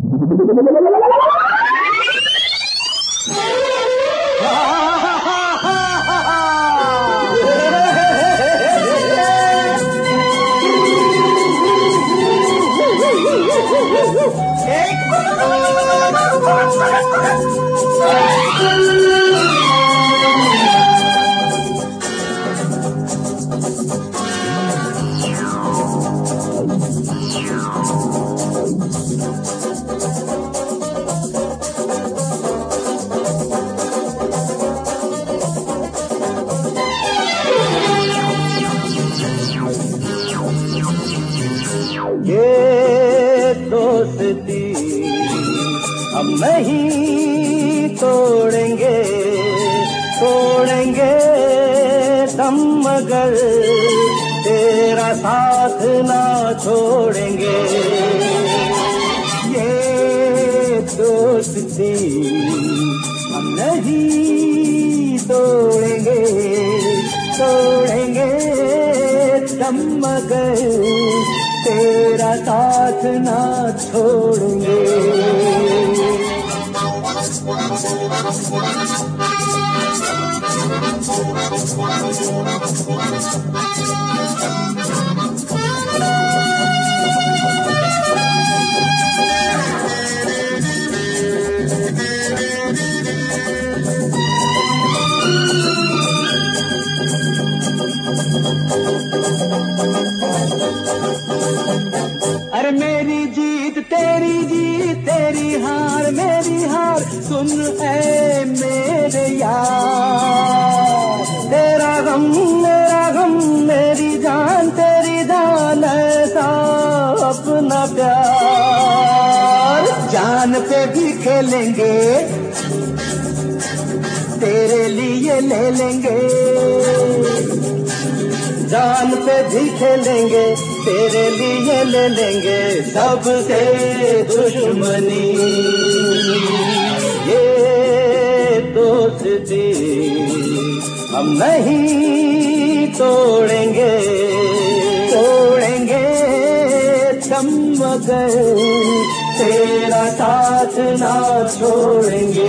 ये दोस्ती हम नहीं तोड़ेंगे, तोड़ेंगे दम मगर तेरा साथ ना छोड़ेंगे। ये दोस्ती हम नहीं तोड़ेंगे, तोड़ेंगे दम मगर तेरा साथ ना छोड़ेंगे। अरे मेरी जीत तेरी जीत, तेरी हार मेरी हार, सुन ऐ मेरे यार। तेरा गम मेरा गम, मेरी जान तेरी जान, ऐसा अपना प्यार। जान पे भी खेलेंगे, तेरे लिए ले लेंगे। जान पे भी खेलेंगे, तेरे लिए ले लेंगे सबसे दुश्मनी। ये दोस्ती हम नहीं तोड़ेंगे, तोड़ेंगे दम मगर तेरा साथ ना छोड़ेंगे।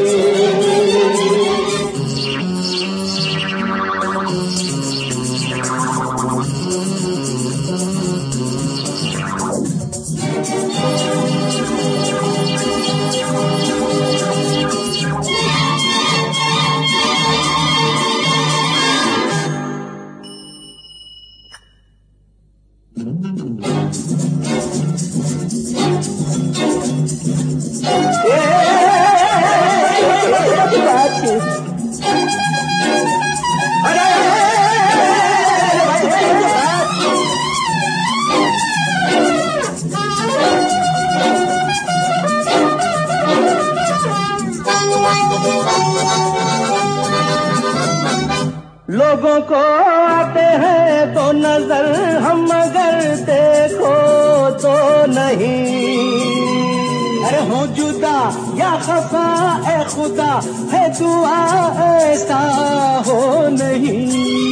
लोगों को आते हैं तो नजर हम, मगर देखो तो नहीं। अरे हो जुदा या खफा ए खुदा, है दुआ ऐसा हो नहीं।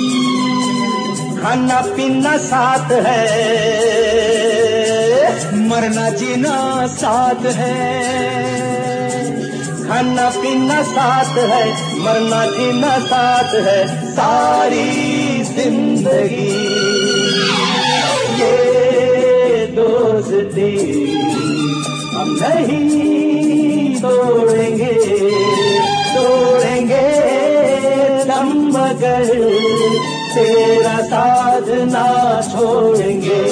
खाना पीना साथ है, मरना जीना साथ है। खाना पीना साथ है, मरना जीना साथ है, सारी जिंदगी। ये दोस्ती हम नहीं तोड़ेंगे, तोड़ेंगे दम मगर तेरा साथ ना छोड़ेंगे।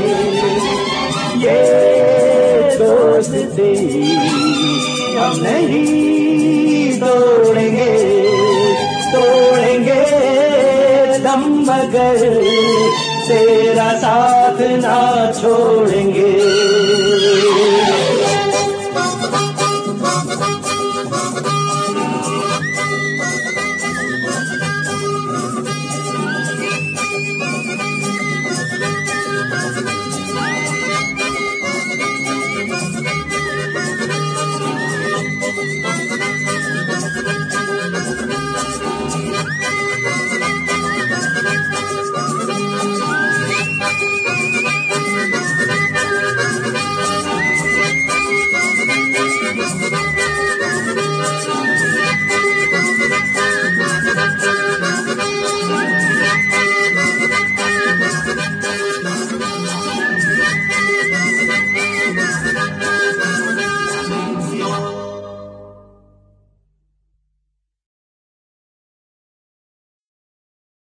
ये दोस्ती हम नहीं तोड़ेंगे, तोड़ेंगे दम मगर तेरा साथ ना छोड़ेंगे। रा